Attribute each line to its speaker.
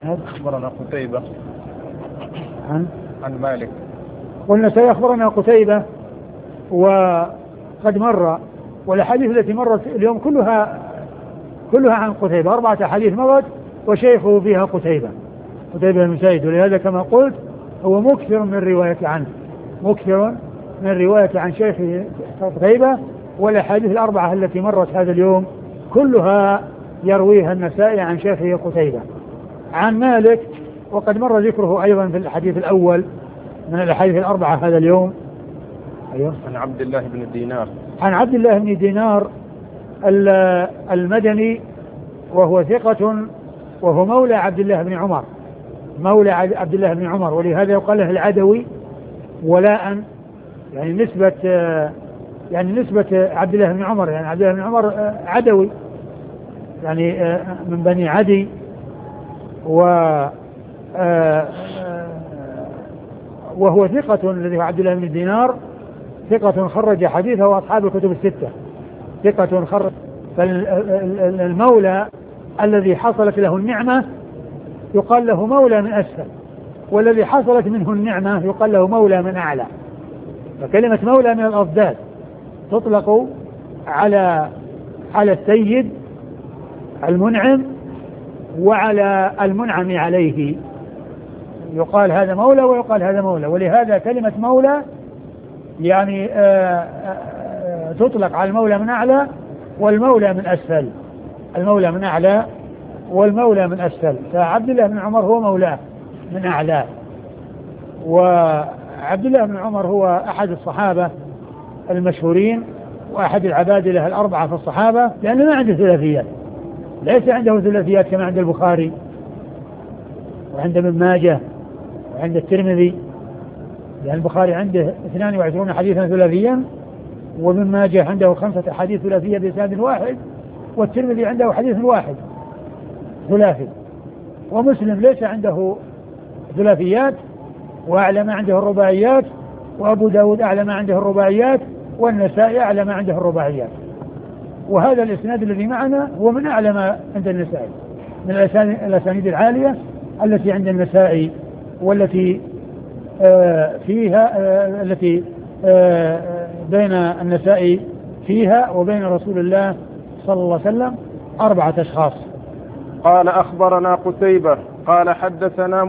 Speaker 1: أخبرنا قتيبة عن مالك.
Speaker 2: قلنا سيخبرنا قتيبة وقد مر، والأحاديث التي مرت اليوم كلها عن قتيبة، 4 أحاديث مرت وشيخه فيها قتيبة بن سعيد، ولهذا كما قلت هو مكثر من رواية عن شيخه قتيبة. والأحاديث 4 التي مرت هذا اليوم كلها يرويها النسائي عن شيخه قتيبة عن مالك، وقد مر ذكره أيضا في الحديث الأول من الأحاديث 4 هذا اليوم. أيوه.
Speaker 1: عن عبد الله بن
Speaker 2: دينار المدني، وهو ثقة، وهو مولى عبد الله بن عمر، ولهذا يقال له العدوي ولاء، يعني نسبة عبد الله بن عمر، يعني عبد الله بن عمر عدوي، يعني من بني عدي، وهو ثقة الذي هو عبد الله بن دينار، ثقة خرج حديثه وأصحاب الكتب الستة، ثقة خرج. فالمولى الذي حصلت له النعمة يقال له مولى من أسفل، والذي حصلت منه النعمة يقال له مولى من أعلى. فكلمة مولى من الأضداد تطلق على السيد المنعم وعلى المنعم عليه، يقال هذا مولى ويقال هذا مولى. ولهذا كلمة مولى يعني تطلق على المولى من أعلى والمولى من أسفل، المولى من أعلى والمولى من أسفل. فعبد الله بن عمر هو مولاه من أعلى، وعبد الله بن عمر هو أحد الصحابة المشهورين وأحد العبادلة 4 في الصحابة، لأنه ما عنده ثلاثيات، ليس عنده ثلاثيات كما عند البخاري وعند ابن ماجه وعند الترمذي، لأن البخاري عنده 22 حديثا ثلاثيا، وابن ماجه عنده 5 أحاديث ثلاثية بإسناد واحد، والترمذي عنده حديث واحد ثلاثي، ومسلم ليس عنده ثلاثيات، وأعلى ما عنده الرباعيات، وأبو داود أعلى ما عنده الرباعيات، والنسائي أعلى ما عنده الرباعيات. وهذا الإسناد الذي معنا هو من أعلى ما عند النسائي، من الأسانيد العالية التي عند النسائي، والتي التي بين النسائي فيها وبين رسول الله صلى الله عليه وسلم 4 أشخاص.
Speaker 1: قال أخبرنا قتيبة قال حدثنا